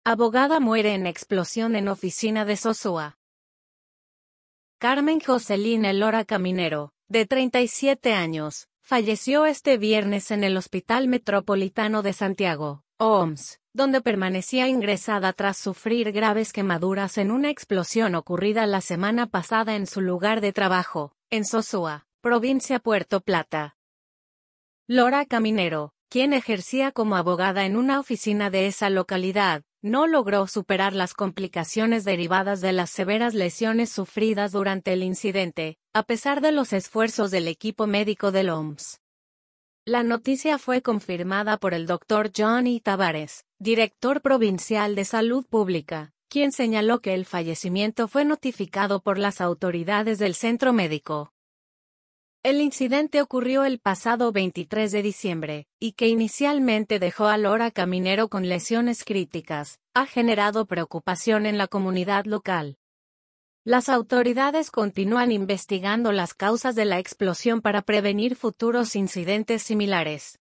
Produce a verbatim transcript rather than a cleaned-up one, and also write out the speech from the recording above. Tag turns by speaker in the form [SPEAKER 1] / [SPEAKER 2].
[SPEAKER 1] Abogada muere en explosión en oficina de Sosúa. Carmen Jocelyn Elora Caminero, de treinta y siete años, falleció este viernes en el Hospital Metropolitano de Santiago, O M S, donde permanecía ingresada tras sufrir graves quemaduras en una explosión ocurrida la semana pasada en su lugar de trabajo, en Sosúa, provincia Puerto Plata. Lora Caminero, quien ejercía como abogada en una oficina de esa localidad, no logró superar las complicaciones derivadas de las severas lesiones sufridas durante el incidente, a pesar de los esfuerzos del equipo médico del O M S. La noticia fue confirmada por el doctor Johnny Tavares, director provincial de Salud Pública, quien señaló que el fallecimiento fue notificado por las autoridades del centro médico. El incidente ocurrió el pasado veintitrés de diciembre, y que inicialmente dejó a Lora Caminero con lesiones críticas, ha generado preocupación en la comunidad local. Las autoridades continúan investigando las causas de la explosión para prevenir futuros incidentes similares.